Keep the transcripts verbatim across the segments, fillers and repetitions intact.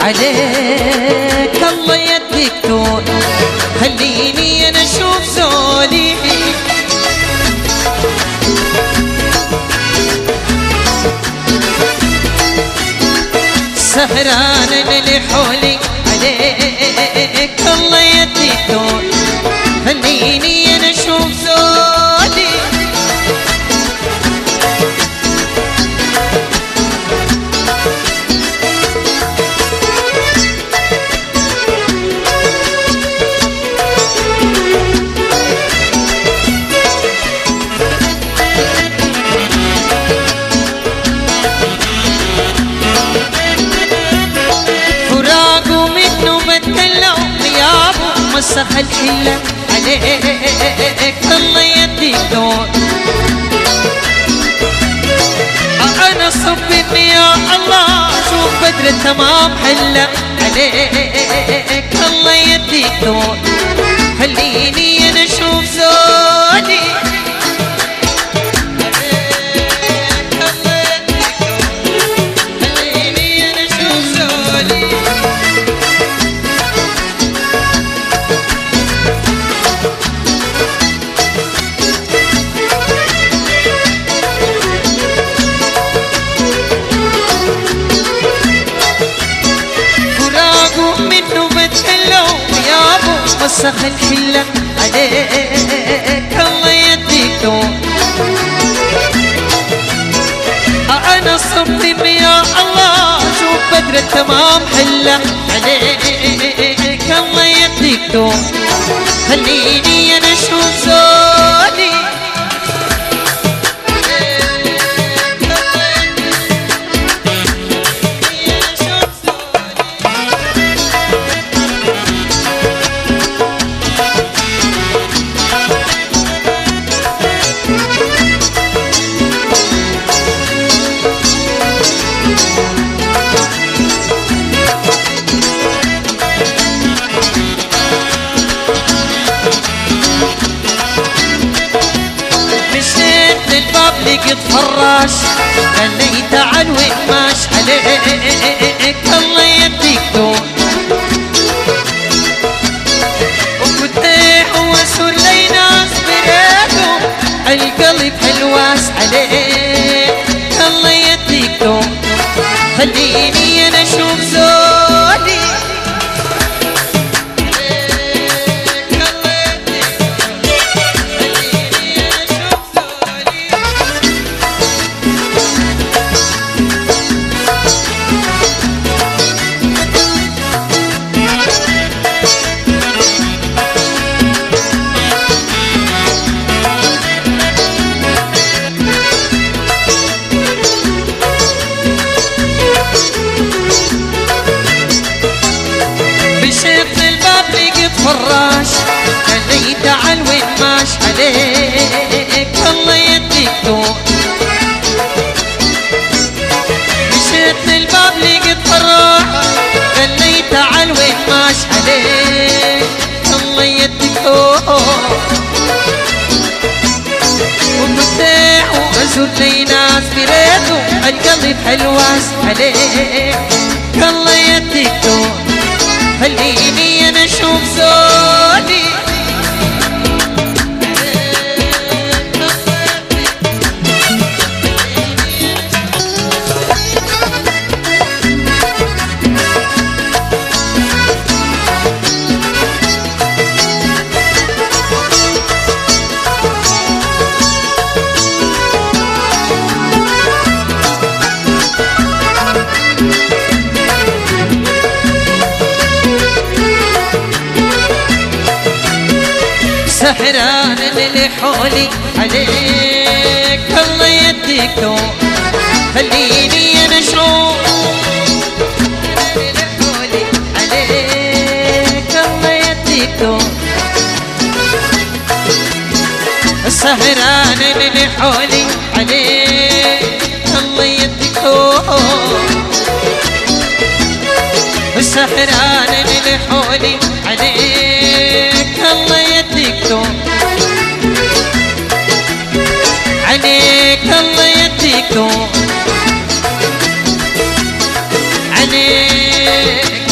عليك الله يديك طول، خليني انا اشوف زولي. سهران اللي حولي عليك الله يديك طول، خليني انا اشوف زولي. مسخ الحلة عليك الله يديك دور، أنا صبني يا الله شوف بدر تمام حلة عليك الله يديك دور، خليني أنا أشوف زولي. مسخ الحلة عليك الله يديك دور، أنا صبي يا الله شوف بدر التمام حلة عليك الله يديك دور، خليني أنا أشوف زولي. لقيت فراش قال لي تعال وين ماش عليك الله يديك دور، وفتح وسور لي ناس بريدهم القلب حلواس عليك الله يديك دور، خليني انا اشوف زولي. فراش قال لي تعال وين ماش عليك الله يديك دور، مشيت للباب لقيت فراش قال لي تعال وين ماش عليك الله يديك دور، وفتح وازور لي ناس بريدهم القلب حلواس عليك الله يديك دور، خليني انا اشوف زولي. سهران اللي حولي عليك الله يديك دور، خليني انا اشوف اللي حولي عليك الله يديك دور، سهران اللي حولي عليك الله يديك دور، سهران اللي حولي عليك الله يديك دور، عليك الله يديك دور، عليك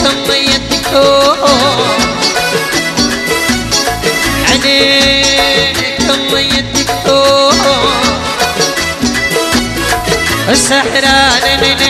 سحران